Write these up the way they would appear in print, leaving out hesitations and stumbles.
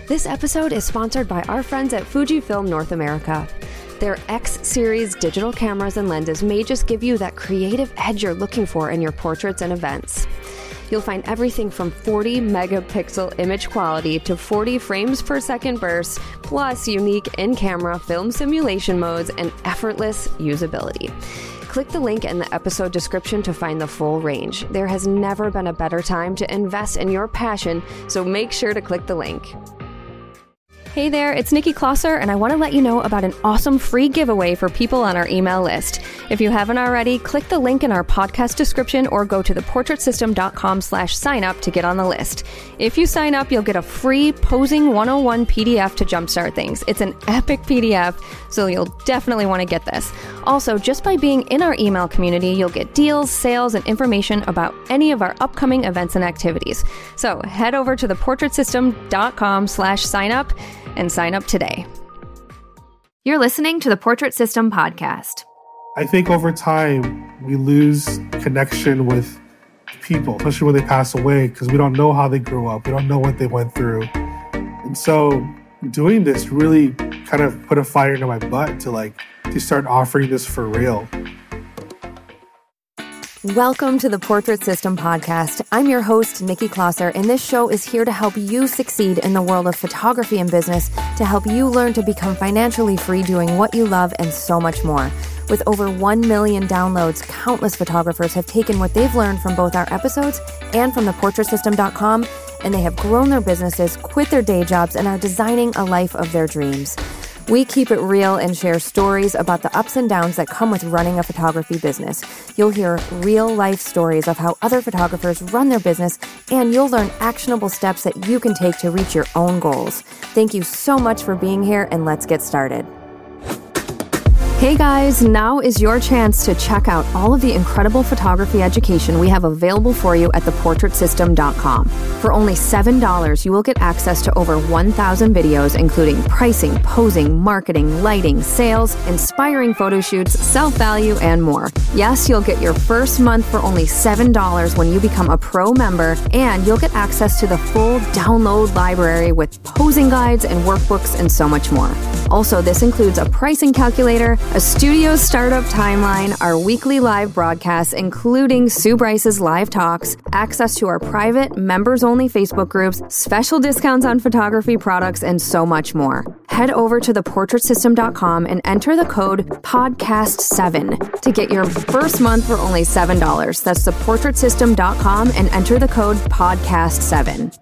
This episode is sponsored by our friends at Fujifilm North America. Their X-Series digital cameras and lenses may just give you that creative edge you're looking for in your portraits and events. You'll find everything from 40 megapixel image quality to 40 frames per second bursts, plus unique in-camera film simulation modes and effortless usability. Click the link in the episode description to find the full range. There has never been a better time to invest in your passion, so make sure to click the link. Hey there, it's Nikki Klosser, and I want to let you know about an awesome free giveaway for people on our email list. If you haven't already, click the link in our podcast description or go to theportraitsystem.com/sign-up to get on the list. If you sign up, you'll get a free Posing 101 PDF to jumpstart things. It's an epic PDF, so you'll definitely want to get this. Also, just by being in our email community, you'll get deals, sales, and information about any of our upcoming events and activities. So head over to theportraitsystem.com/sign-up and sign up today. You're listening to the Portrait System podcast. I think over time, we lose connection with people, especially when they pass away, because we don't know how they grew up. We don't know what they went through. And so doing this really kind of put a fire into my butt to start offering this for real. Welcome to the Portrait System podcast. I'm your host, Nikki Klosser, and this show is here to help you succeed in the world of photography and business, to help you learn to become financially free doing what you love and so much more. With over 1 million downloads, countless photographers have taken what they've learned from both our episodes and from theportraitsystem.com, and they have grown their businesses, quit their day jobs, and are designing a life of their dreams. We keep it real and share stories about the ups and downs that come with running a photography business. You'll hear real-life stories of how other photographers run their business, and you'll learn actionable steps that you can take to reach your own goals. Thank you so much for being here, and let's get started. Hey guys, now is your chance to check out all of the incredible photography education we have available for you at theportraitsystem.com. For only $7, you will get access to over 1,000 videos, including pricing, posing, marketing, lighting, sales, inspiring photo shoots, self-value, and more. Yes, you'll get your first month for only $7 when you become a pro member, and you'll get access to the full download library with posing guides and workbooks and so much more. Also, this includes a pricing calculator, a studio startup timeline, our weekly live broadcasts, including Sue Bryce's live talks, access to our private, members-only Facebook groups, special discounts on photography products, and so much more. Head over to theportraitsystem.com and enter the code PODCAST7 to get your first month for only $7. That's theportraitsystem.com and enter the code PODCAST7.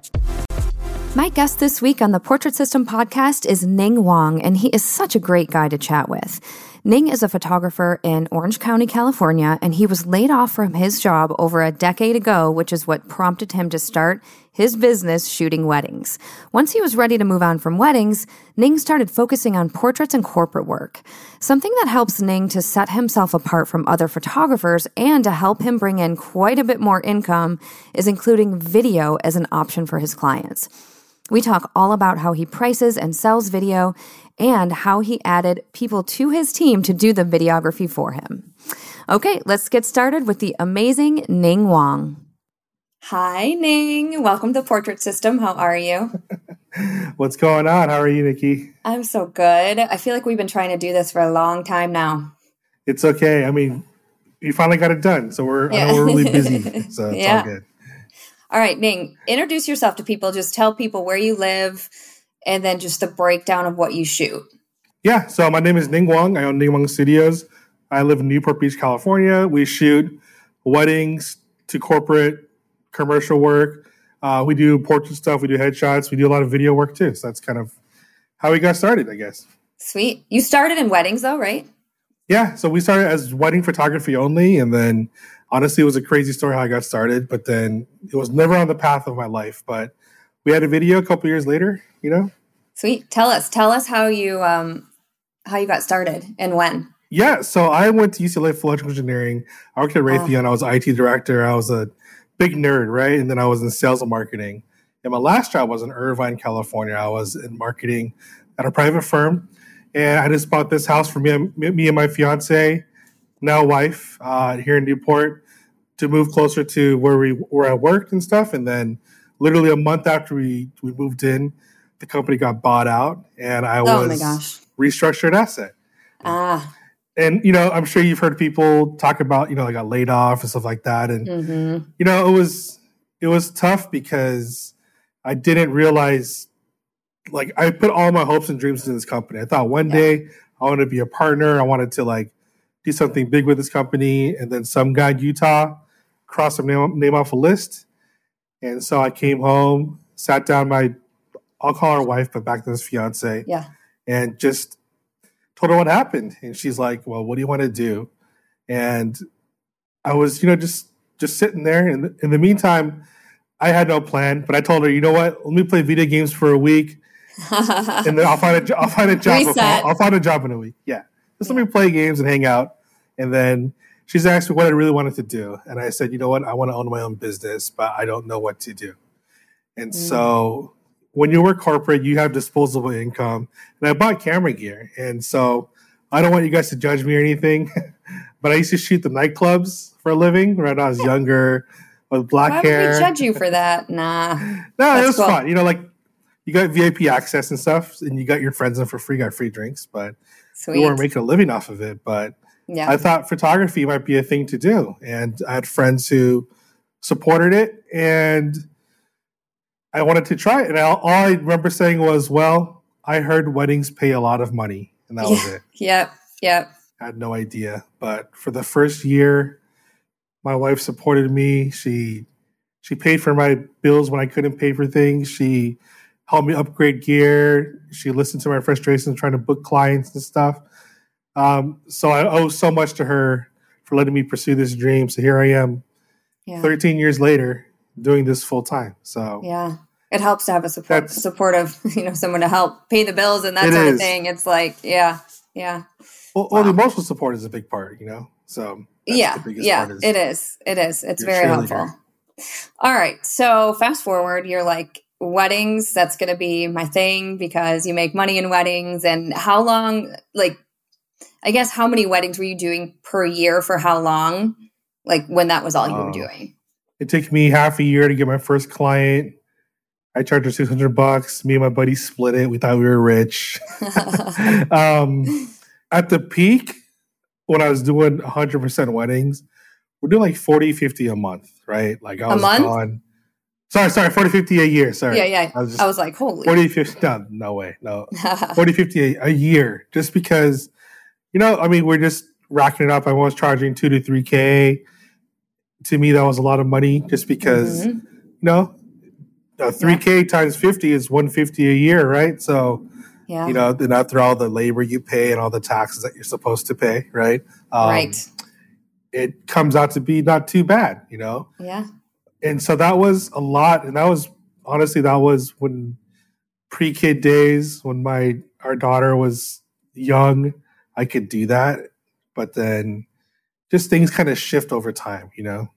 My guest this week on the Portrait System podcast is Ning Wong, and he is such a great guy to chat with. Ning is a photographer in Orange County, California, and he was laid off from his job over a decade ago, which is what prompted him to start his business shooting weddings. Once he was ready to move on from weddings, Ning started focusing on portraits and corporate work. Something that helps Ning to set himself apart from other photographers and to help him bring in quite a bit more income is including video as an option for his clients. We talk all about how he prices and sells video and how he added people to his team to do the videography for him. Okay, let's get started with the amazing Ning Wong. Hi, Ning. Welcome to Portrait System. How are you? What's going on? How are you, Nikki? I'm so good. I feel like we've been trying to do this for a long time now. It's okay. I mean, you finally got it done. So I know we're really busy. So it's all good. All right, Ning, introduce yourself to people. Just tell people where you live and then just the breakdown of what you shoot. Yeah, so my name is Ning Wong. I own Ning Wong Studios. I live in Newport Beach, California. We shoot weddings to corporate, commercial work. We do portrait stuff. We do headshots. We do a lot of video work too. So that's kind of how we got started, I guess. Sweet. You started in weddings though, right? Yeah, so we started as wedding photography only, and then honestly, it was a crazy story how I got started, but then it was never on the path of my life. But we had a video a couple years later, you know? Sweet. Tell us how you got started and when. Yeah, so I went to UCLA for electrical engineering. I worked at Raytheon. I was IT director. I was a big nerd, right? And then I was in sales and marketing. And my last job was in Irvine, California. I was in marketing at a private firm. And I just bought this house for me and my fiance, now wife, here in Newport, to move closer to where I worked and stuff. And then literally a month after we moved in, the company got bought out, and I Oh my was gosh. restructured asset. Ah. And, I'm sure you've heard people talk about, I got laid off and stuff like that. And, Mm-hmm. it was tough because I didn't realize, like, I put all my hopes and dreams into this company. I thought one day I wanted to be a partner. I wanted to, like, do something big with this company. And then some guy in Utah crossed my name off a list. And so I came home, sat down I'll call her wife, but back then it was fiance. Yeah. And just told her what happened. And she's like, well, what do you want to do? And I was, just sitting there. And in the meantime, I had no plan, but I told her, you know what? Let me play video games for a week. And then I'll find a job. I'll find a job in a week. Yeah. Just let me play games and hang out. And then she's asked me what I really wanted to do. And I said, you know what? I want to own my own business, but I don't know what to do. And so when you work corporate, you have disposable income. And I bought camera gear. And so I don't want you guys to judge me or anything, but I used to shoot the nightclubs for a living when I was younger with black hair. Why would we judge you for that? Nah. No, it was fun. Like you got VIP access and stuff, and you got your friends in for free, got free drinks, but we weren't making a living off of it. But I thought photography might be a thing to do. And I had friends who supported it, and I wanted to try it. And all I remember saying was, well, I heard weddings pay a lot of money. And that was it. Yep. I had no idea. But for the first year, my wife supported me. She paid for my bills when I couldn't pay for things. She helped me upgrade gear. She listened to my frustrations trying to book clients and stuff. So I owe so much to her for letting me pursue this dream. So here I am 13 years later doing this full time. So yeah, it helps to have a supportive, someone to help pay the bills and that sort of thing. It's like, yeah. Well, the emotional support is a big part, So the biggest part is it is. It's very helpful. All right. So fast forward, you're like, weddings, that's going to be my thing because you make money in weddings. And how long, I guess, how many weddings were you doing per year for how long? Like when that was all you were doing? It took me half a year to get my first client. I charged her $600. Me and my buddy split it. We thought we were rich. At the peak, when I was doing 100% weddings, we're doing like 40, 50 a month, right? Like I was gone. Sorry, 40, 50 a year. Sorry. Yeah. I was like, holy. 40, 50, no way. No. 40, 50 a year. Just because, we're just racking it up. I was charging $2,000 to $3,000. To me, that was a lot of money just because, $3,000 times 50 is $150 a year, right? So, then after all the labor you pay and all the taxes that you're supposed to pay, right? Right. It comes out to be not too bad, Yeah. And so that was a lot. And that was when pre-kid days, when our daughter was young, I could do that. But then just things kind of shift over time,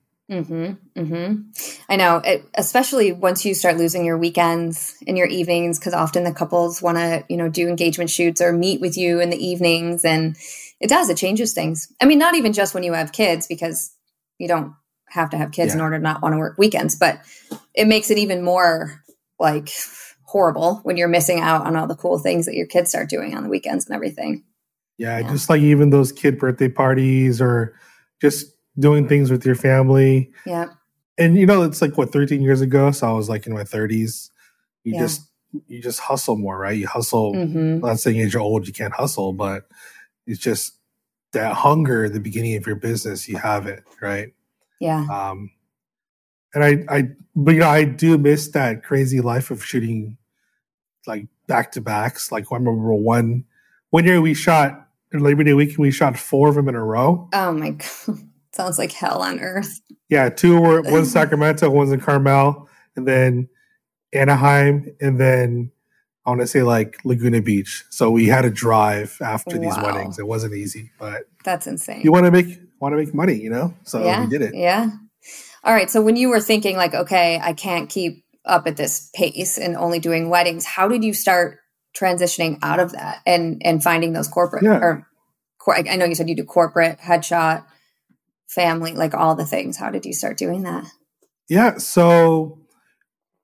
I know, especially once you start losing your weekends and your evenings, because often the couples want to, do engagement shoots or meet with you in the evenings. And it changes things. I mean, not even just when you have kids, because you don't have to have kids in order to not want to work weekends, but it makes it even more like horrible when you're missing out on all the cool things that your kids start doing on the weekends and everything. Yeah. Just like even those kid birthday parties or just doing things with your family. Yeah. And it's like 13 years ago. So I was like in my 30s. You just hustle more, right? You hustle. I'm not saying as you're old, you can't hustle, but it's just that hunger at the beginning of your business. You have it, right? Yeah. And I do miss that crazy life of shooting like back to backs. Like I remember one year we shot Labor Day weekend, we shot 4 of them in a row. Oh my God. Sounds like hell on earth. Yeah, 2 were one in Sacramento, one's in Carmel, and then Anaheim, and then I want to say like Laguna Beach. So we had to drive after these weddings. It wasn't easy, but that's insane. You want to make money, So we did it. Yeah. All right. So when you were thinking like, okay, I can't keep up at this pace and only doing weddings, how did you start transitioning out of that and finding those corporate I know you said you do corporate, headshot, family, like all the things. How did you start doing that? Yeah. So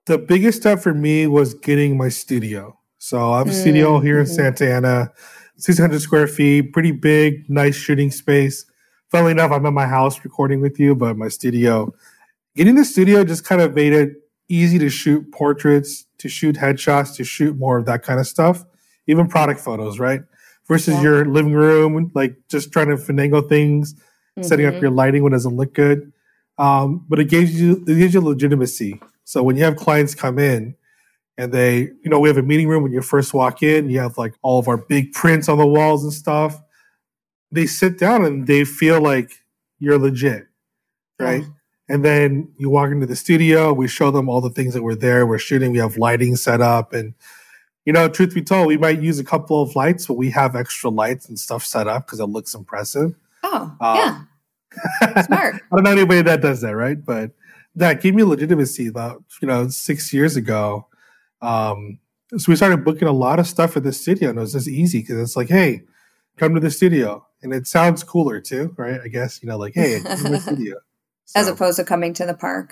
The biggest step for me was getting my studio. So I have a studio here in Santa Ana, 600 square feet, pretty big, nice shooting space. Funnily enough, I'm at my house recording with you, but my studio, getting the studio just kind of made it easy to shoot portraits, to shoot headshots, to shoot more of that kind of stuff, even product photos, right? Versus your living room, like just trying to finagle things, setting up your lighting when it doesn't look good. But it gives you legitimacy. So when you have clients come in and they, we have a meeting room when you first walk in, you have like all of our big prints on the walls and stuff. They sit down and they feel like you're legit, right? Yeah. And then you walk into the studio, we show them all the things that we're there, we're shooting, we have lighting set up. And, truth be told, we might use a couple of lights, but we have extra lights and stuff set up because it looks impressive. Oh, yeah. Smart. I don't know anybody that does that, right? But that gave me legitimacy about, 6 years ago. So we started booking a lot of stuff at the studio, and it was just easy because it's like, hey, come to the studio. And it sounds cooler too, right? I guess, like, hey, come to the studio. So, as opposed to coming to the park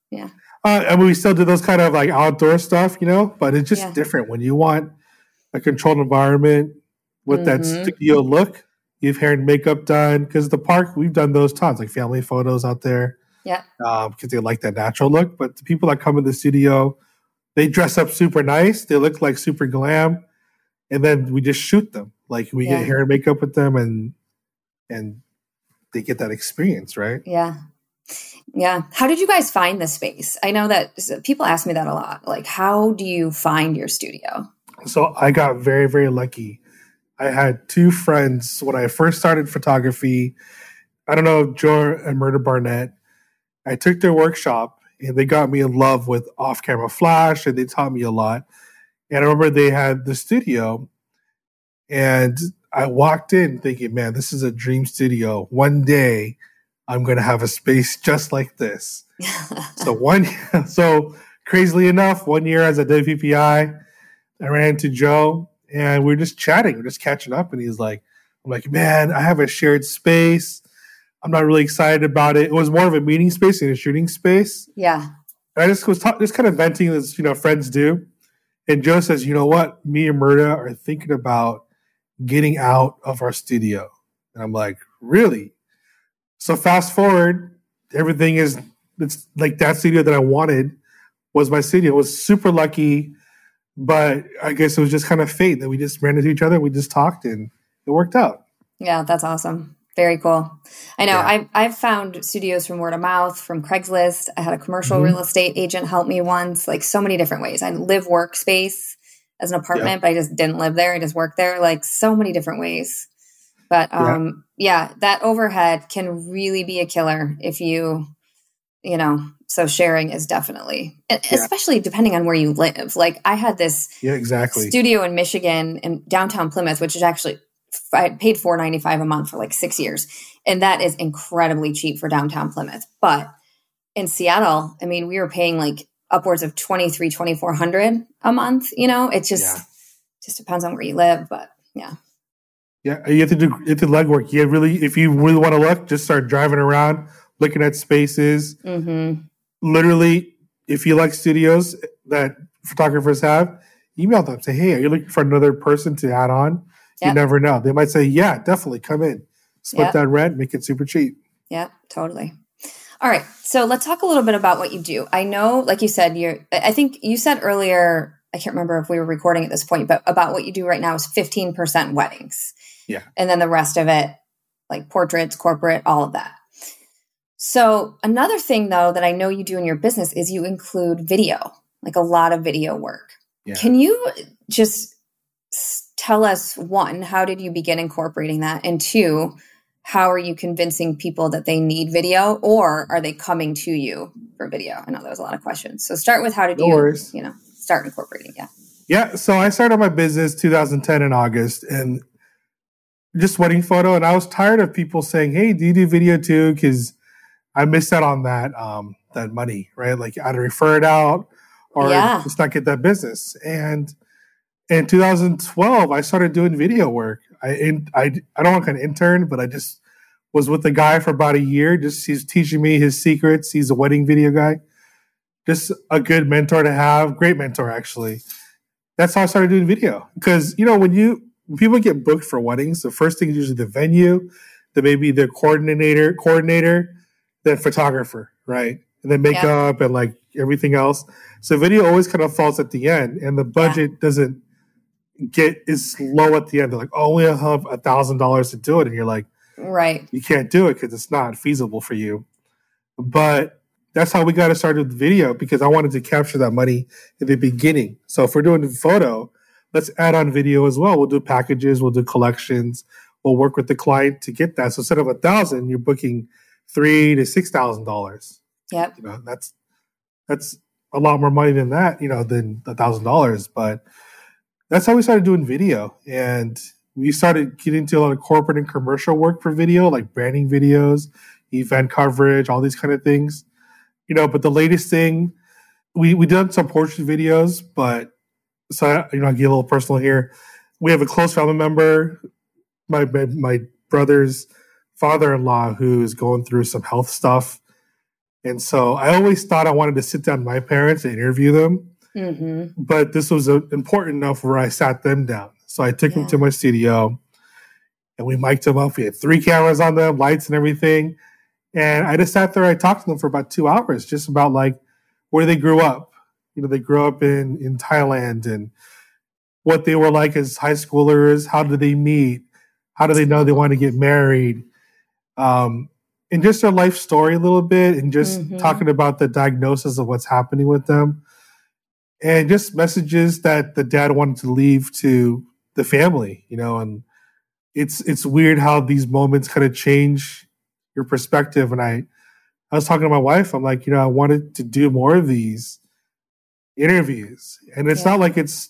I mean, we still do those kind of like outdoor stuff, but it's just different when you want a controlled environment with that studio look. You have hair and makeup done because the park, we've done those tons, like family photos out there. Yeah. Because they like that natural look. But the people that come in the studio, they dress up super nice. They look like super glam. And then we just shoot them. Like we get hair and makeup with them and they get that experience, right? Yeah. Yeah. How did you guys find the space? I know that people ask me that a lot. Like, how do you find your studio? So I got very, very lucky. I had two friends when I first started photography. I don't know, Joe and Murda Barnett. I took their workshop and they got me in love with off-camera flash and they taught me a lot. And I remember they had the studio and I walked in thinking, man, this is a dream studio. One day I'm going to have a space just like this. So crazily enough, 1 year as a WPPI, I ran into Joe and we were just chatting. We're just catching up. And I'm like, man, I have a shared space. I'm not really excited about it. It was more of a meeting space than a shooting space. Yeah. And I just was just kind of venting as, friends do. And Joe says, you know what? Me and Murda are thinking about getting out of our studio. And I'm like, really? So fast forward, it's like that studio that I wanted was my studio. It was super lucky, but I guess it was just kind of fate that we just ran into each other. We just talked and it worked out. Yeah, that's awesome. Very cool. I know. Yeah. I've found studios from word of mouth, from Craigslist. I had a commercial real estate agent help me once, like so many different ways. I live workspace as an apartment, but I just didn't live there. I just worked there, like so many different ways. But that overhead can really be a killer if so sharing is definitely, especially depending on where you live. Like I had this studio in Michigan in downtown Plymouth, which is actually, I paid $495 a month for like 6 years. And that is incredibly cheap for downtown Plymouth. But in Seattle, I mean, we were paying like upwards of $2,300-$2,400 a month. It just depends on where you live. But yeah. Yeah, you have to do legwork. If you really want to look, just start driving around, looking at spaces. Mm-hmm. Literally, if you like studios that photographers have, email them. Say, hey, are you looking for another person to add on? Yep. You never know. They might say, yeah, definitely come in. Split that rent, make it super cheap. Yeah, totally. All right. So let's talk a little bit about what you do. I know, like you said, I think you said earlier, I can't remember if we were recording at this point, but about what you do right now is 15% weddings. Yeah. And then the rest of it, like portraits, corporate, all of that. So another thing, though, that I know you do in your business is you include video, like a lot of video work. Yeah. Can you just tell us, one, how did you begin incorporating that? And two, how are you convincing people that they need video, or are they coming to you for video? I know that was a lot of questions. So start with how did you start incorporating? Yeah. Yeah. So I started my business 2010 in August and just wedding photo. And I was tired of people saying, hey, do you do video too? Because I missed out on that money, right? Like either refer it out or just not get that business. And in 2012, I started doing video work. I don't want to intern, but I just was with the guy for about a year. He's teaching me his secrets. He's a wedding video guy. just a good mentor to have, great mentor actually. That's how I started doing video. Because, when people get booked for weddings, the first thing is usually the venue, then maybe the coordinator, then photographer, right? And then makeup and like everything else. So video always kind of falls at the end, and the budget doesn't is low at the end. They're like, oh, we have $1,000 to do it. And you're like, right, you can't do it because it's not feasible for you. But that's how we got to start with video, because I wanted to capture that money in the beginning. So if we're doing photo, let's add on video as well. We'll do packages, we'll do collections, we'll work with the client to get that. So instead of $1,000, you're booking $3,000 to $6,000. Yep. That's a lot more money than that, than $1,000. But that's how we started doing video. And we started getting into a lot of corporate and commercial work for video, like branding videos, event coverage, all these kind of things. But the latest thing, we done some portrait videos, but so I get a little personal here. We have a close family member, my brother's father-in-law, who is going through some health stuff. And so I always thought I wanted to sit down with my parents and interview them. Mm-hmm. But this was important enough where I sat them down. So I took them to my studio and we mic'd them up. We had 3 cameras on them, lights and everything. And I just sat there. I talked to them for about 2 hours, just about like where they grew up. They grew up in Thailand, and what they were like as high schoolers. How did they meet? How do they know they want to get married? And just their life story a little bit, and just talking about the diagnosis of what's happening with them. And just messages that the dad wanted to leave to the family, and it's weird how these moments kind of change your perspective. And I was talking to my wife. I'm like, I wanted to do more of these interviews. And it's not like it's,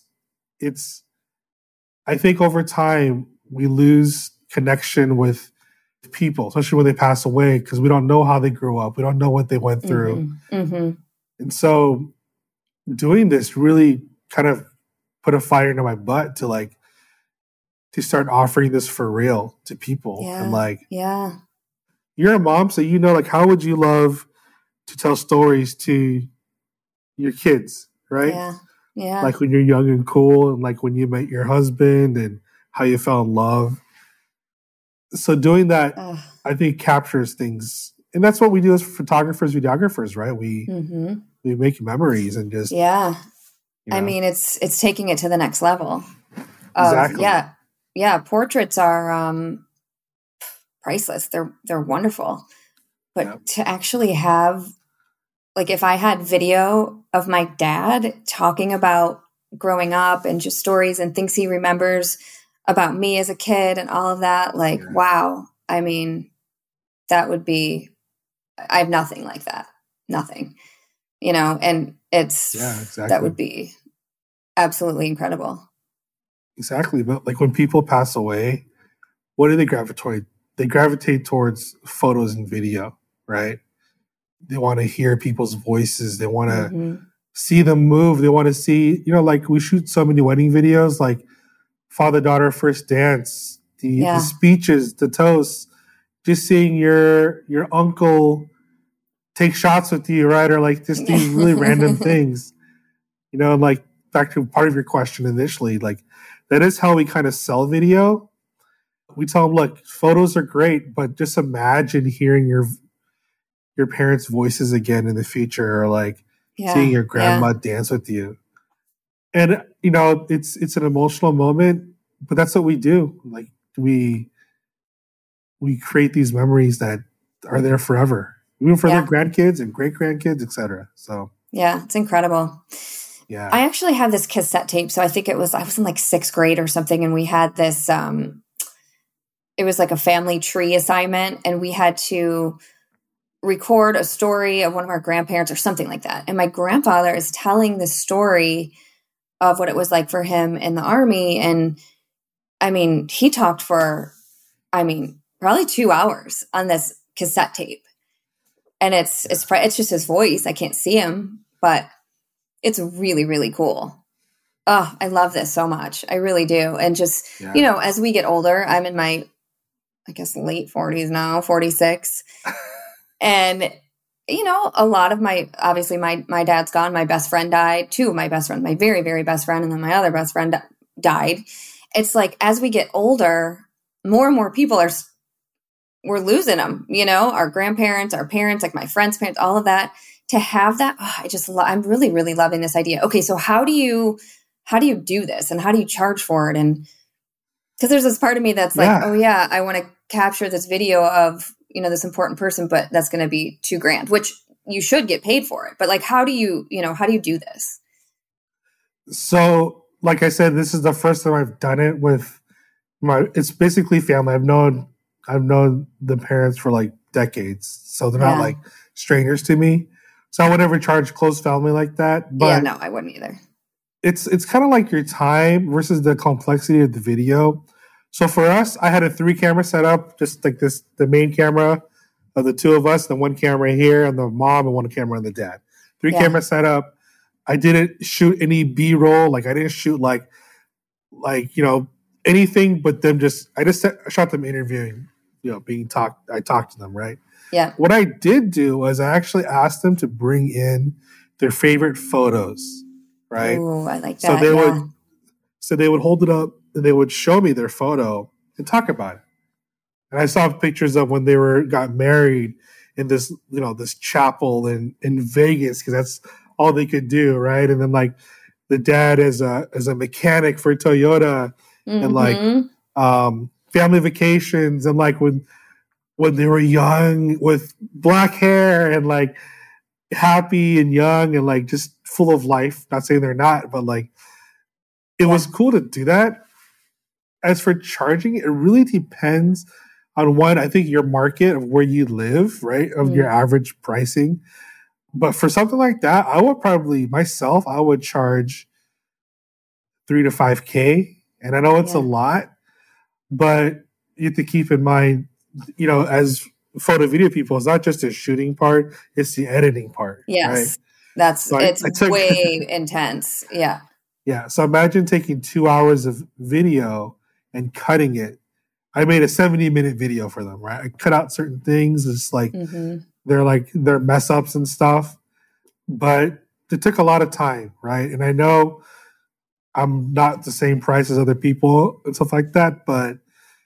I think over time we lose connection with people, especially when they pass away, because we don't know how they grew up. We don't know what they went through. And so doing this really kind of put a fire into my butt to start offering this for real to people. And you're a mom, so how would you love to tell stories to your kids, right? Yeah. Like when you're young and cool, and like when you met your husband and how you fell in love. So doing that, I think, captures things. And that's what we do as photographers, videographers, right? We make memories and just... I mean, it's taking it to the next level. Exactly. Yeah. Portraits are priceless. They're wonderful. But to actually have, like, if I had video of my dad talking about growing up and just stories and things he remembers about me as a kid and all of that, wow. I mean, that would be, I have nothing like that. Nothing, and it's, that would be absolutely incredible. Exactly. But like when people pass away, what do they gravitate? They gravitate towards photos and video, right? They want to hear people's voices. They want to see them move. They want to see, like we shoot so many wedding videos, like father-daughter first dance, the speeches, the toasts, just seeing your uncle take shots with you, right? Or like just these really random things, like back to part of your question initially, like that is how we kind of sell video. We tell them, look, photos are great, but just imagine hearing your parents' voices again in the future, or like seeing your grandma dance with you. And, it's an emotional moment, but that's what we do. Like we create these memories that are there forever, even for their grandkids and great grandkids, etc. So it's incredible. Yeah. I actually have this cassette tape. So I think I was in like 6th grade or something. And we had this, it was like a family tree assignment, and we had to record a story of one of our grandparents or something like that. And my grandfather is telling the story of what it was like for him in the Army. And I mean, he talked for, probably 2 hours on this cassette tape. And it's just his voice. I can't see him, but it's really, really cool. Oh, I love this so much. I really do. And just, as we get older, I'm in my, I guess, late 40s now, 46. And A lot of obviously my dad's gone. My best friend died. Two of my best friend, my very, very best friend, and then my other best friend died. It's like, as we get older, more and more people we're losing them, our grandparents, our parents, like my friends' parents, all of that. To have that, I'm really, really loving this idea. Okay, so how do you do this, and how do you charge for it? And because there's this part of me that's like, oh yeah, I want to capture this video of this important person, but that's going to be $2,000, which you should get paid for it. But like, how do you do this? So, like I said, this is the first time I've done it with it's basically family. I've known the parents for like decades, so they're not like strangers to me. So I would never charge close family like that. But yeah, no, I wouldn't either. It's kind of like your time versus the complexity of the video. So for us, I had a 3-camera setup, just like this, the main camera of the two of us, then one camera here, and the mom, and one camera on the dad. 3-camera setup. I didn't shoot any B-roll. Like, I didn't shoot like anything but them. I shot them interviewing, I talked to them, right? Yeah. What I did do was I actually asked them to bring in their favorite photos, right? Ooh, I like that. So they would hold it up and they would show me their photo and talk about it. And I saw pictures of when they got married in this, this chapel in Vegas, because that's all they could do, right? And then like the dad as a mechanic for Toyota, and like family vacations, and like when they were young with black hair and like happy and young and like just full of life. Not saying they're not, but like it was cool to do that. As for charging, it really depends on I think your market of where you live, right? Of your average pricing. But for something like that, I would probably charge $3,000 to $5,000. And I know it's a lot, but you have to keep in mind, as photo video people, it's not just the shooting part, it's the editing part. Yes. Right? It's way intense. Yeah. Yeah. So imagine taking 2 hours of video and cutting it. I made a 70-minute video for them, right? I cut out certain things. It's like they're mess ups and stuff. But it took a lot of time, right? And I know I'm not the same price as other people and stuff like that, but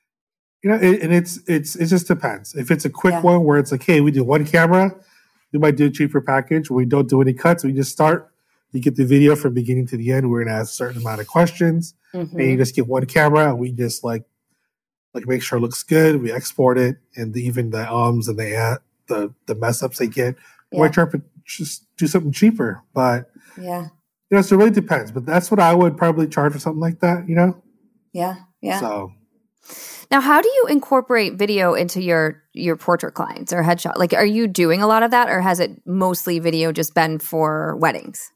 it just depends. If it's a quick one where it's like, hey, we do one camera, we might do a cheaper package. We don't do any cuts. We just start. You get the video from beginning to the end. We're gonna ask a certain amount of questions, and you just get one camera. And we just like make sure it looks good. We export it, and even the ums and the mess ups they get. We might try to just do something cheaper, but so it really depends. But that's what I would probably charge for something like that. Yeah. So. Now, how do you incorporate video into your portrait clients or headshot? Like, are you doing a lot of that, or has it mostly video just been for weddings?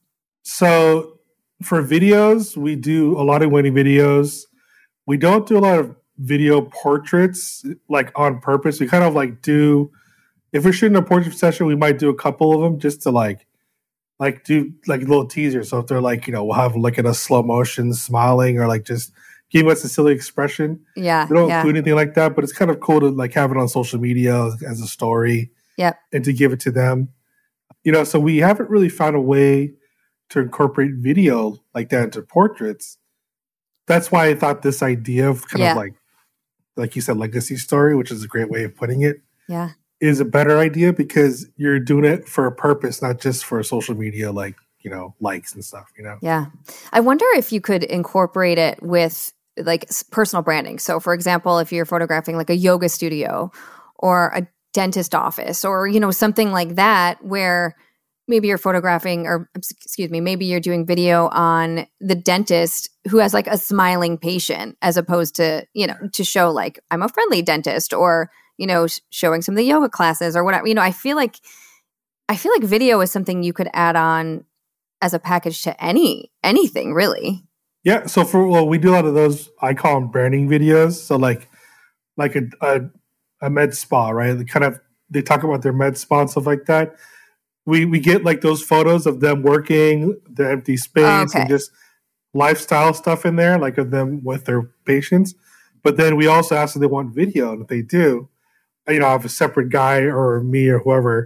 So for videos, we do a lot of wedding videos. We don't do a lot of video portraits like on purpose. We kind of like do, if we're shooting a portrait session, we might do a couple of them just to like do like little teasers. So if they're like, we'll have like in a slow motion smiling or like just give us a silly expression. Yeah. We don't include anything like that, but it's kind of cool to like have it on social media as a story. Yep. And to give it to them. So we haven't really found a way to incorporate video like that into portraits. That's why I thought this idea of kind of like you said, legacy story, which is a great way of putting it, is a better idea because you're doing it for a purpose, not just for social media, like, likes and stuff, Yeah. I wonder if you could incorporate it with like personal branding. So for example, if you're photographing like a yoga studio or a dentist office or, something like that, where maybe you're photographing maybe you're doing video on the dentist who has like a smiling patient as opposed to, to show like I'm a friendly dentist or, showing some of the yoga classes or whatever. I feel like video is something you could add on as a package to anything really. Yeah. So we do a lot of those, I call them branding videos. So like a med spa, right? They talk about their med spa and stuff like that. We get like those photos of them working, the empty space, and just lifestyle stuff in there, like of them with their patients. But then we also ask if they want video, and if they do, I have a separate guy or me or whoever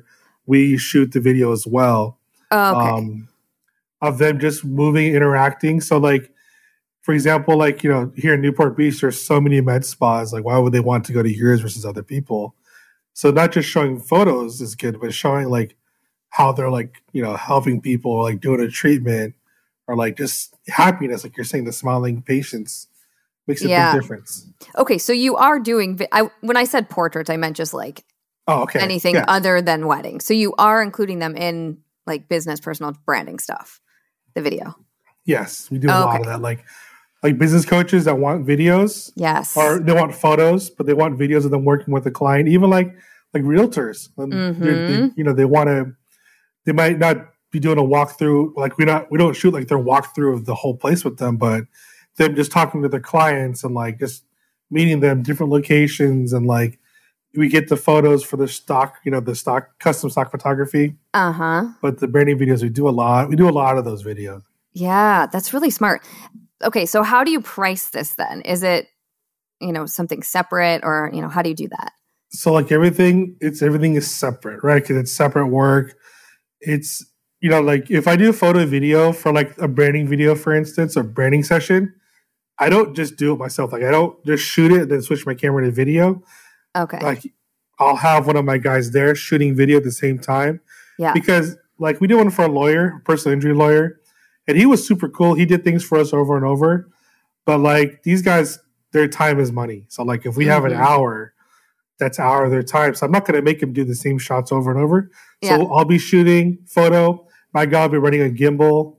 we shoot the video as well. Oh, okay. Of them just moving, interacting. So like, for example, like, here in Newport Beach, there's so many med spas. Like, why would they want to go to yours versus other people? So not just showing photos is good, but showing like how they're like, helping people, like doing a treatment, or like just happiness. Like you're saying, the smiling patients makes a big difference. Okay. So you are doing, when I said portraits, I meant just like anything other than wedding. So you are including them in like business, personal branding stuff, the video. Yes. We do a lot of that. Like business coaches that want videos. Yes. Or they want photos, but they want videos of them working with the client. Even like realtors. They want to, they might not be doing a walkthrough. Like we don't shoot like their walkthrough of the whole place with them, but them just talking to their clients and like just meeting them, different locations, and like we get the photos for the stock, custom stock photography. But the branding videos, we do a lot of those videos. Yeah, that's really smart. Okay, so how do you price this then? Is it, something separate, or, how do you do that? So like everything is separate, right? Because it's separate work. It's, like if I do a photo video for like a branding video, for instance, or branding session, I don't just do it myself. Like I don't just shoot it and then switch my camera to video. Okay. Like I'll have one of my guys there shooting video at the same time. Yeah. Because like we did one for a lawyer, a personal injury lawyer, and he was super cool. He did things for us over and over. But like these guys, their time is money. So like if we have an hour, that's an hour of their time. So I'm not going to make him do the same shots over and over. So I'll be shooting photo. My guy will be running a gimbal.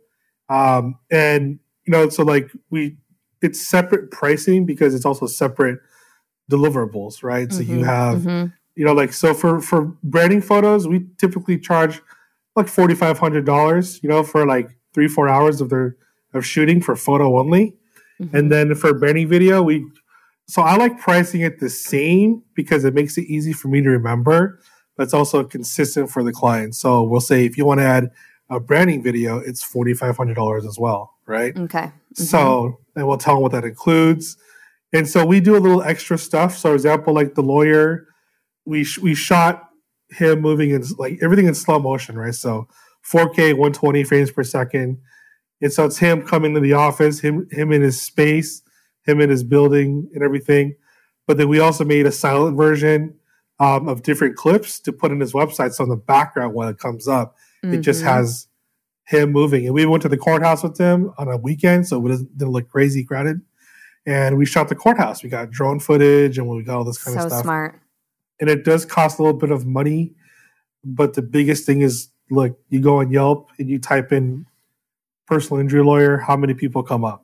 And, so like it's separate pricing because it's also separate deliverables, right? So you have, like, so for branding photos, we typically charge like $4,500, for like 3-4 hours of shooting for photo only. And then for branding video, so I like pricing it the same because it makes it easy for me to remember, but it's also consistent for the client. So we'll say if you want to add a branding video, it's $4,500 as well, right? Okay. So, and we'll tell them what that includes. And so we do a little extra stuff. So, for example, like the lawyer, we shot him moving in like everything in slow motion, right? So 4K, 120 frames per second. And so it's him coming to the office, him in his space, him in his building and everything. But then we also made a silent version of different clips to put in his website. So in the background, when it comes up, it just has him moving. And we went to the courthouse with him on a weekend, so it didn't look crazy crowded. And we shot the courthouse. We got drone footage and we got all this kind of stuff. So smart. And it does cost a little bit of money. But the biggest thing is, look, you go on Yelp and you type in personal injury lawyer, how many people come up?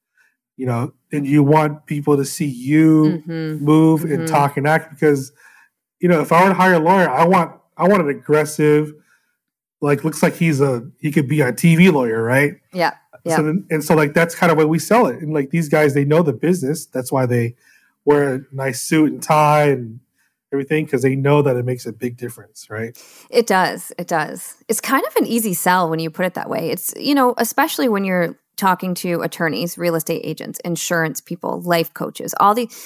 And you want people to see you move and talk and act because, if I were to hire a lawyer, I want an aggressive, like looks like he could be a TV lawyer, right? Yeah. So like that's kind of why we sell it. And like these guys, they know the business. That's why they wear a nice suit and tie and everything, because they know that it makes a big difference, right? It does. It's kind of an easy sell when you put it that way. It's, especially when you're talking to attorneys, real estate agents, insurance people, life coaches, all the,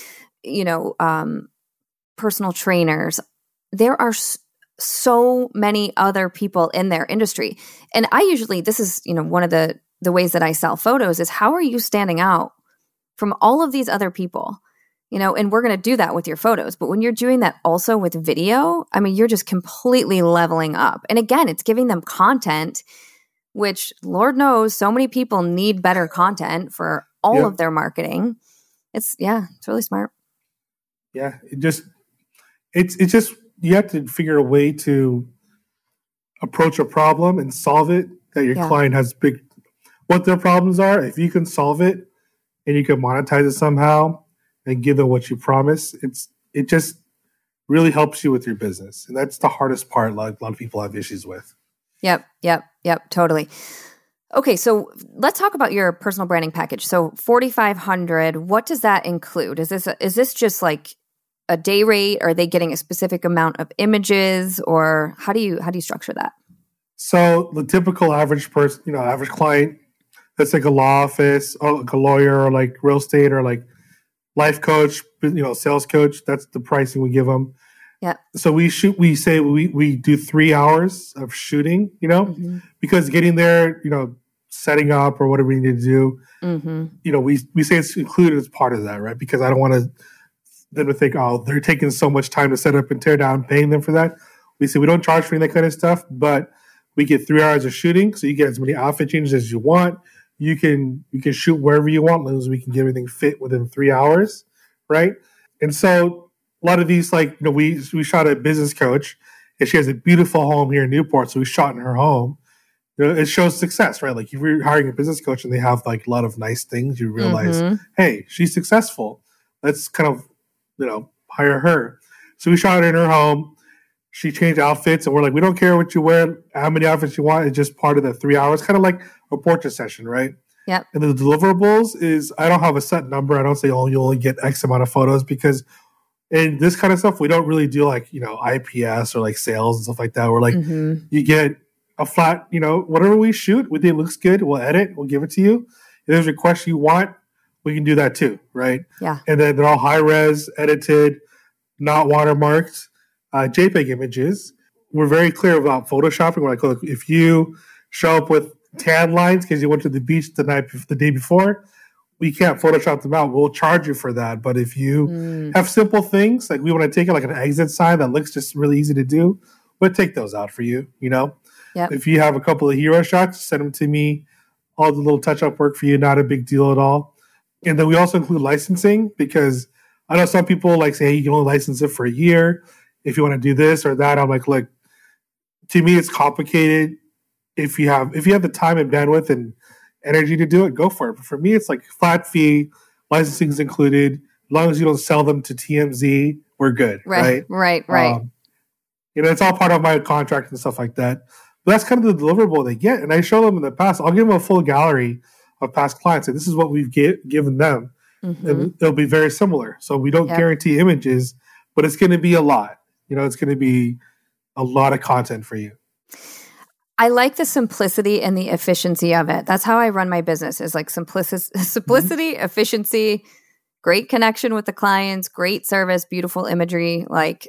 personal trainers. There are so many other people in their industry. And I usually, this is, one of the ways that I sell photos is how are you standing out from all of these other people? And we're going to do that with your photos. But when you're doing that also with video, I mean, you're just completely leveling up. And again, it's giving them content, which Lord knows so many people need better content for all of their marketing. It's really smart. Yeah. It's just, you have to figure a way to approach a problem and solve it that your client has what their problems are. If you can solve it and you can monetize it somehow and give them what you promise, it just really helps you with your business. And that's the hardest part a lot of people have issues with. Yep, totally. Okay, so let's talk about your personal branding package. So $4,500, what does that include? Is this just like a day rate? Are they getting a specific amount of images, or how do you structure that? So the typical average person, average client, that's like a law office or like a lawyer or like real estate or like life coach, sales coach. That's the pricing we give them. Yeah. So we say we do 3 hours of shooting, because getting there, setting up or whatever we need to do, we say it's included as part of that, right? Because I don't want them to think, oh, they're taking so much time to set up and tear down, paying them for that. We say we don't charge for any of that kind of stuff, but we get 3 hours of shooting, so you get as many outfit changes as you want. You can shoot wherever you want, as long as we can get everything fit within 3 hours, right? And so a lot of these, we shot a business coach, and she has a beautiful home here in Newport, so we shot in her home. It shows success, right? Like if you're hiring a business coach and they have a lot of nice things, you realize, hey, she's successful. Let's kind of, hire her. So we shot in her home. She changed outfits, and we're like, we don't care what you wear, how many outfits you want. It's just part of the 3 hours, kind of like a portrait session, right? Yeah. And the deliverables is, I don't have a set number. I don't say, you only get X amount of photos, because in this kind of stuff, we don't really do IPS or sales and stuff like that. We're you get a flat, whatever we shoot, we think looks good, we'll edit, we'll give it to you. If there's a request you want, we can do that too, right? Yeah. And then they're all high res, edited, not watermarked, JPEG images. We're very clear about photoshopping. We're like, look, if you show up with tan lines because you went to the beach the day before, we can't Photoshop them out. We'll charge you for that. But if you have simple things, like we want to take it like an exit sign that looks just really easy to do, we'll take those out for you, Yep. If you have a couple of hero shots, send them to me. All the little touch-up work for you, not a big deal at all. And then we also include licensing, because I know some people say, hey, you can only license it for a year if you want to do this or that. I'm like, look, to me, it's complicated. If you have the time and bandwidth and energy to do it, go for it. But for me, it's flat fee, licensing is included. As long as you don't sell them to TMZ, we're good. Right. It's all part of my contract and stuff like that. But that's kind of the deliverable they get. And I show them in the past, I'll give them a full gallery of past clients. And this is what we've given them. And it'll be very similar. So we don't guarantee images, but it's going to be a lot. It's going to be a lot of content for you. I like the simplicity and the efficiency of it. That's how I run my business, is simplicity, efficiency, great connection with the clients, great service, beautiful imagery. I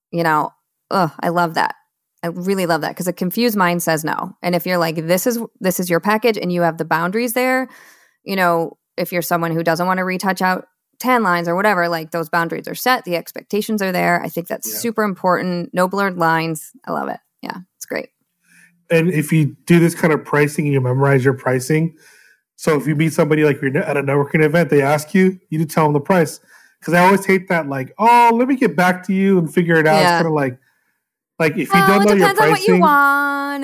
love that. I really love that, because a confused mind says no. And if you're like, this is your package and you have the boundaries there, if you're someone who doesn't want to retouch out tan lines or whatever, those boundaries are set, the expectations are there. I think that's super important. No blurred lines. I love it. Yeah, it's great. And if you do this kind of pricing, you memorize your pricing. So if you meet somebody you're at a networking event, they ask you, you tell them the price. Because I always hate that, let me get back to you and figure it out. Yeah. It's kind of like if you don't know your pricing. It depends on what you want,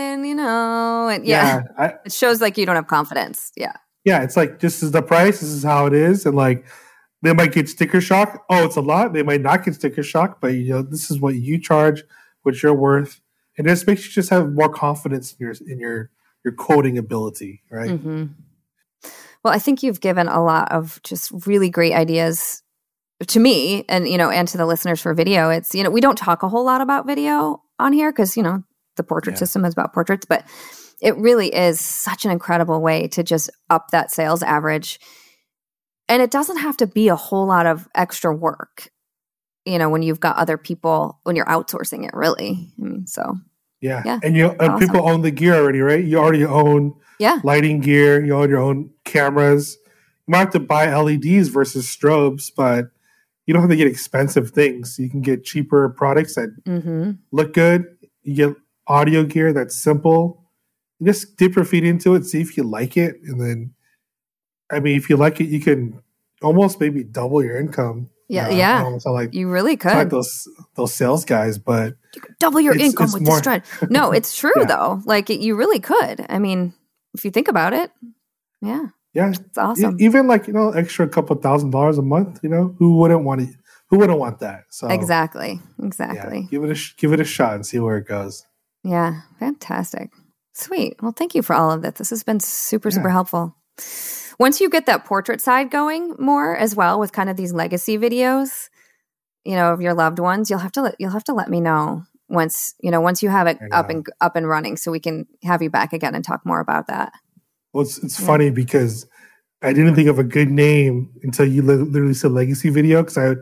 and it shows you don't have confidence. Yeah. Yeah, it's this is the price, this is how it is, and they might get sticker shock. Oh, it's a lot. They might not get sticker shock, but this is what you charge, what you're worth. And this makes you just have more confidence in your quoting ability, right? Mm-hmm. Well, I think you've given a lot of just really great ideas to me and, and to the listeners for video. It's, we don't talk a whole lot about video on here because, the portrait system is about portraits, but it really is such an incredible way to just up that sales average. And it doesn't have to be a whole lot of extra work, when you've got other people, when you're outsourcing it, really. Yeah. And awesome. People own the gear already, right? You already own lighting gear. You own your own cameras. You might have to buy LEDs versus strobes, but you don't have to get expensive things. You can get cheaper products that look good. You get audio gear that's simple. You just dip your feet into it, see if you like it. And then, if you like it, you can almost maybe double your income. Yeah. You really could. Like those sales guys, but you could double your income with this trend. No, it's true though. You really could. If you think about it, yeah, it's awesome. Even extra couple $1,000 a month. Who wouldn't want it? Who wouldn't want that? So exactly. Yeah, give it a shot and see where it goes. Yeah, fantastic, sweet. Well, thank you for all of that. This has been super helpful. Once you get that portrait side going more as well with kind of these legacy videos, of your loved ones, you'll have to let me know once you have it up and running, so we can have you back again and talk more about that. Well, it's funny because I didn't think of a good name until you literally said legacy video, because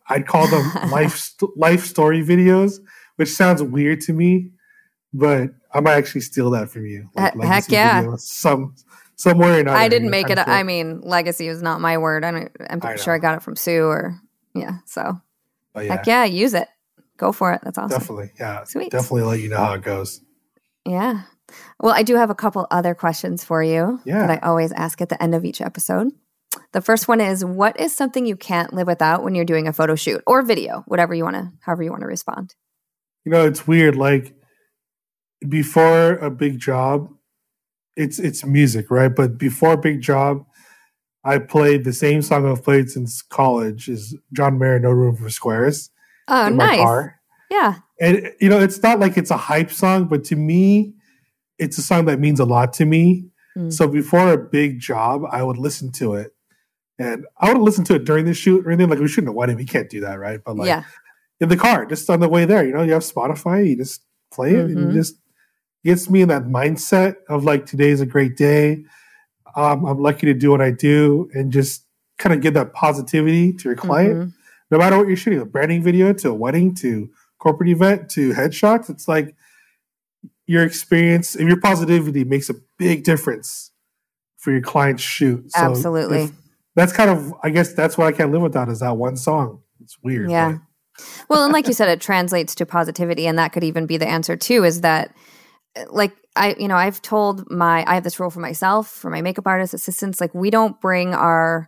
I'd call them life story videos, which sounds weird to me, but I might actually steal that from you. Like heck yeah. Video, somewhere or another. I didn't make it. I mean, legacy is not my word. I'm sure I got it from Sue or So heck yeah, use it. Go for it. That's awesome. Definitely. Yeah. Sweet. Definitely let you know how it goes. Yeah. Well, I do have a couple other questions for you that I always ask at the end of each episode. The first one is, what is something you can't live without when you're doing a photo shoot or video, however you want to respond? It's weird. Like before a big job, it's music, right? But before a big job, I played the same song I've played since college, is John Mayer, No Room for Squares. Oh, in nice. My car. Yeah. And, it's not like it's a hype song, but to me, it's a song that means a lot to me. So before a big job, I would listen to it. And I would listen to it during the shoot or anything. Like, we shouldn't have wedding. We can't do that, right? But in the car, just on the way there, you have Spotify, you just play it and it just gets me in that mindset of like, today's a great day. I'm lucky to do what I do and just kind of give that positivity to your client. No matter what you're shooting, a branding video to a wedding to corporate event to headshots, it's like your experience and your positivity makes a big difference for your client's shoot. So absolutely. That's kind of, I guess that's what I can't live without is that one song. It's weird. Yeah. Well, and like you said, it translates to positivity, and that could even be the answer too, is that like I've told I have this rule for myself, for my makeup artist assistants, like we don't bring our,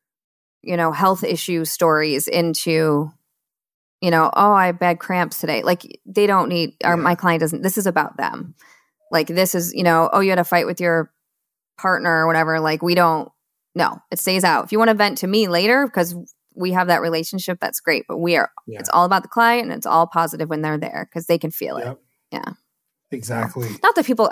health issue stories into, oh, I have bad cramps today. Like they don't need, my client doesn't, this is about them. Like this is, oh, you had a fight with your partner or whatever. Like no, it stays out. If you want to vent to me later, because we have that relationship, that's great. But it's all about the client, and it's all positive when they're there because they can feel it. Yeah. Exactly. Not that people,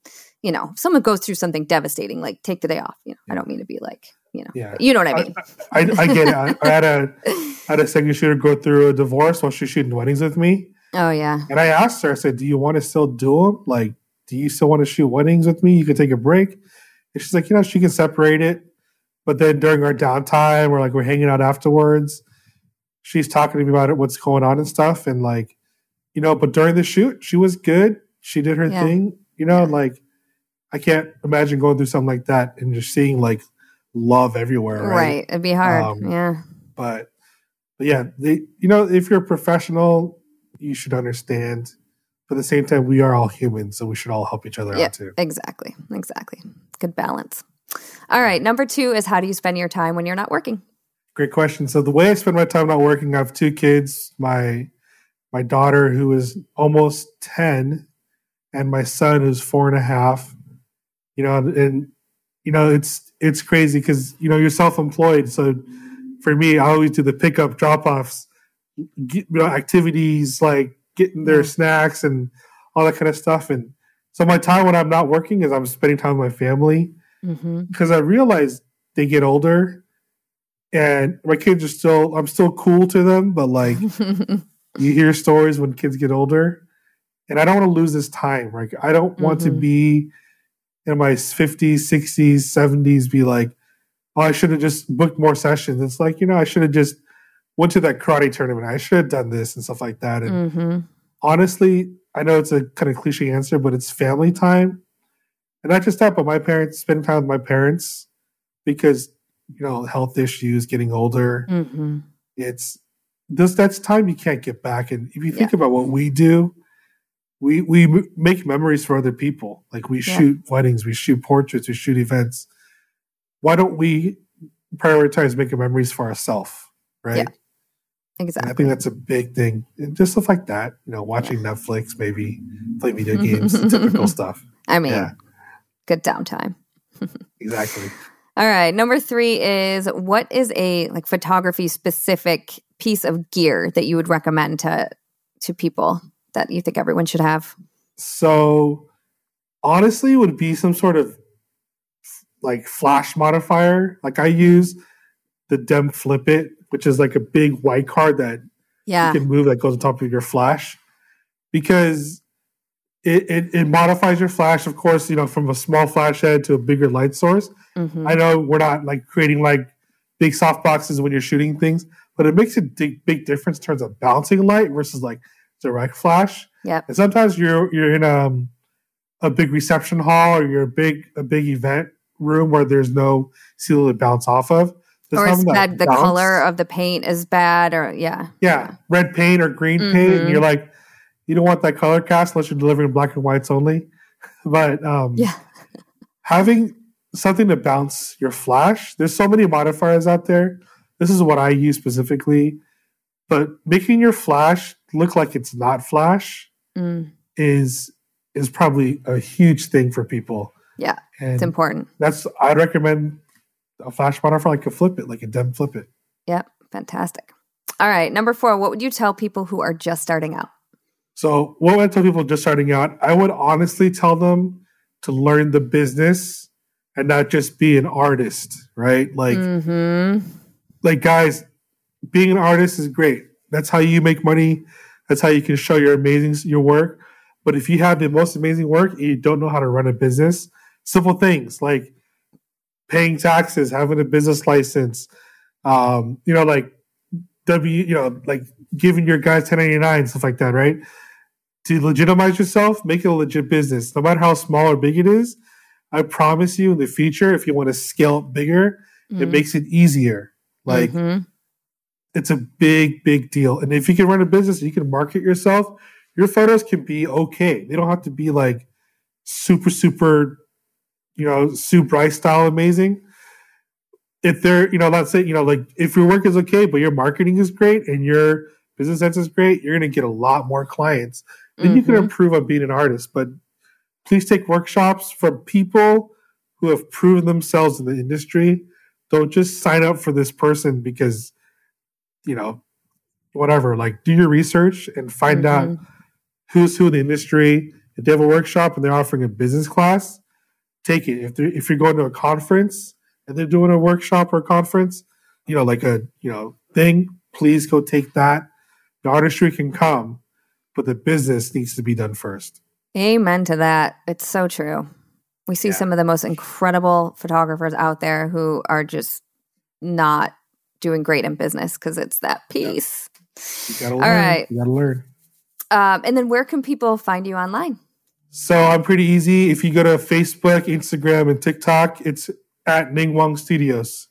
if someone goes through something devastating, like take the day off. I don't mean to be like, you know what I mean. I get it. I had a second shooter go through a divorce while she's shooting weddings with me. Oh, yeah. And I asked her, I said, do you want to still do them? Like, do you still want to shoot weddings with me? You can take a break. And she's like, she can separate it. But then during our downtime, we're hanging out afterwards, she's talking to me about it, what's going on and stuff. And but during the shoot, she was good. She did her thing, like I can't imagine going through something like that and just seeing like love everywhere. Right. It'd be hard. But yeah, if you're a professional, you should understand. But at the same time, we are all humans, so we should all help each other out too. Exactly. Good balance. All right. Number 2 is, how do you spend your time when you're not working? Great question. So the way I spend my time not working, I have 2 kids. My daughter, who is almost 10, and my son, who's 4.5. It's crazy because you're self-employed. So for me, I always do the pickup, drop-offs, activities like getting their snacks and all that kind of stuff. And so my time when I'm not working is I'm spending time with my family, because I realize they get older, and my kids are I'm still cool to them, but like you hear stories when kids get older, and I don't want to lose this time. Like I don't want to be in my 50s, 60s, 70s, be like, oh, I should have just booked more sessions. It's like, I should have just went to that karate tournament. I should have done this and stuff like that. And honestly, I know it's a kind of cliche answer, but it's family time. And not just that, but spending time with my parents, because, health issues, getting older, that's time you can't get back. And if you think about what we do, we make memories for other people. Like we shoot weddings, we shoot portraits, we shoot events. Why don't we prioritize making memories for ourselves, right? Yeah, exactly. And I think that's a big thing. And just stuff like that, watching Netflix, maybe play video games, typical stuff. I mean, good downtime. Exactly. All right. Number 3 is, what is a photography specific piece of gear that you would recommend to people that you think everyone should have? So honestly, it would be some sort of flash modifier. Like I use the Dem Flip It, which is like a big white card that you can move that goes on top of your flash, because it modifies your flash, of course, from a small flash head to a bigger light source. I know we're not creating big soft boxes when you're shooting things, but it makes a big difference in terms of bouncing light versus like direct flash. Yeah. And sometimes you're in a big reception hall, or you're a big event room where there's no ceiling to bounce off of. Or it's bad, the color of the paint is bad, or red paint or green paint, and you're like, you don't want that color cast unless you're delivering black and whites only. But having something to bounce your flash, there's so many modifiers out there. This is what I use specifically, but making your flash look like it's not flash is probably a huge thing for people. Yeah, and it's important. I'd recommend a flash modifier like a Flip It, like a DEM Flip It. Yep, fantastic. All right, number 4, what would you tell people who are just starting out? So what would I tell people just starting out? I would honestly tell them to learn the business and not just be an artist, right? Like, like guys, being an artist is great. That's how you make money. That's how you can show your work. But if you have the most amazing work and you don't know how to run a business, simple things like paying taxes, having a business license, like giving your guys 1099, stuff like that, right? To legitimize yourself, make it a legit business. No matter how small or big it is, I promise you in the future, if you want to scale up bigger, it makes it easier. Like, it's a big, big deal. And if you can run a business, you can market yourself, your photos can be okay. They don't have to be like super, Sue Bryce style amazing. If they're, let's say, like if your work is okay, but your marketing is great and your business sense is great, you're going to get a lot more clients. Then you can improve on being an artist. But please take workshops from people who have proven themselves in the industry. Don't just sign up for this person because, whatever. Like, do your research and find out who's who in the industry. If they have a workshop and they're offering a business class, take it. If you're going to a conference and they're doing a workshop or a conference, like a thing, please go take that. The artistry can come, but the business needs to be done first. Amen to that. It's so true. We see some of the most incredible photographers out there who are just not doing great in business because it's that piece. You gotta learn. All right. You gotta learn. And then where can people find you online? So I'm pretty easy. If you go to Facebook, Instagram, and TikTok, it's at Ning Wong Studios.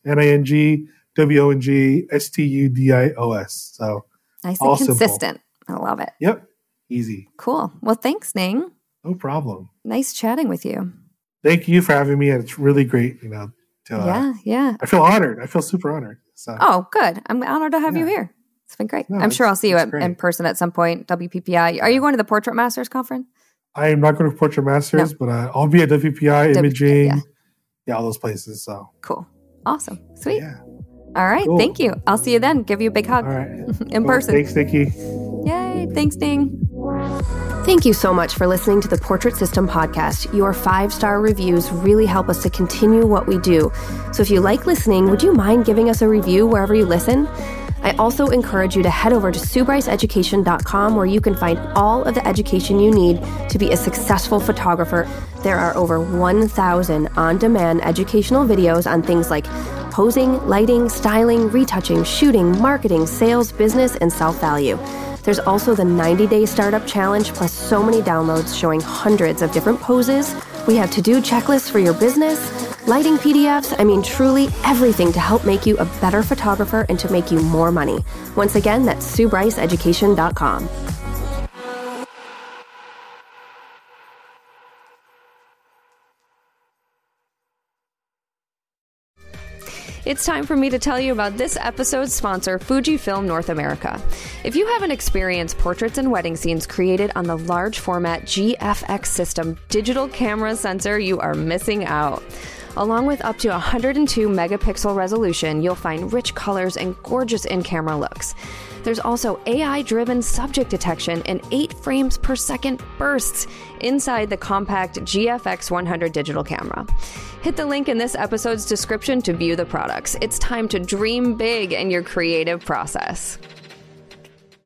NingWongStudios. So nice and consistent. Simple. I love it. Yep. Easy. Cool. Well, thanks, Ning. No problem. Nice chatting with you. Thank you for having me. And it's really great, I feel honored. I feel super honored. So. Oh, good. I'm honored to have you here. It's been great. I'm sure I'll see you in person at some point, WPPI. Are you going to the Portrait Masters conference? I am not going to Portrait Masters, but I'll be at WPPI, Imaging, all those places. So cool. Awesome. Sweet. Yeah. All right. Cool. Thank you. I'll see you then. Give you a big hug. All right. In person. Thanks, Nikki. Yay. Thanks, Ning. Thank you so much for listening to the Portrait System podcast. Your 5-star reviews really help us to continue what we do. So if you like listening, would you mind giving us a review wherever you listen? I also encourage you to head over to SueBryceEducation.com where you can find all of the education you need to be a successful photographer. There are over 1,000 on-demand educational videos on things like posing, lighting, styling, retouching, shooting, marketing, sales, business, and self-value. There's also the 90-day startup challenge, plus so many downloads showing hundreds of different poses. We have to-do checklists for your business, lighting PDFs, truly everything to help make you a better photographer and to make you more money. Once again, that's SueBryceEducation.com. It's time for me to tell you about this episode's sponsor, Fujifilm North America. If you haven't experienced portraits and wedding scenes created on the large format GFX system digital camera sensor, you are missing out. Along with up to 102 megapixel resolution, you'll find rich colors and gorgeous in-camera looks. There's also AI-driven subject detection and 8 frames per second bursts inside the compact GFX 100 digital camera. Hit the link in this episode's description to view the products. It's time to dream big in your creative process.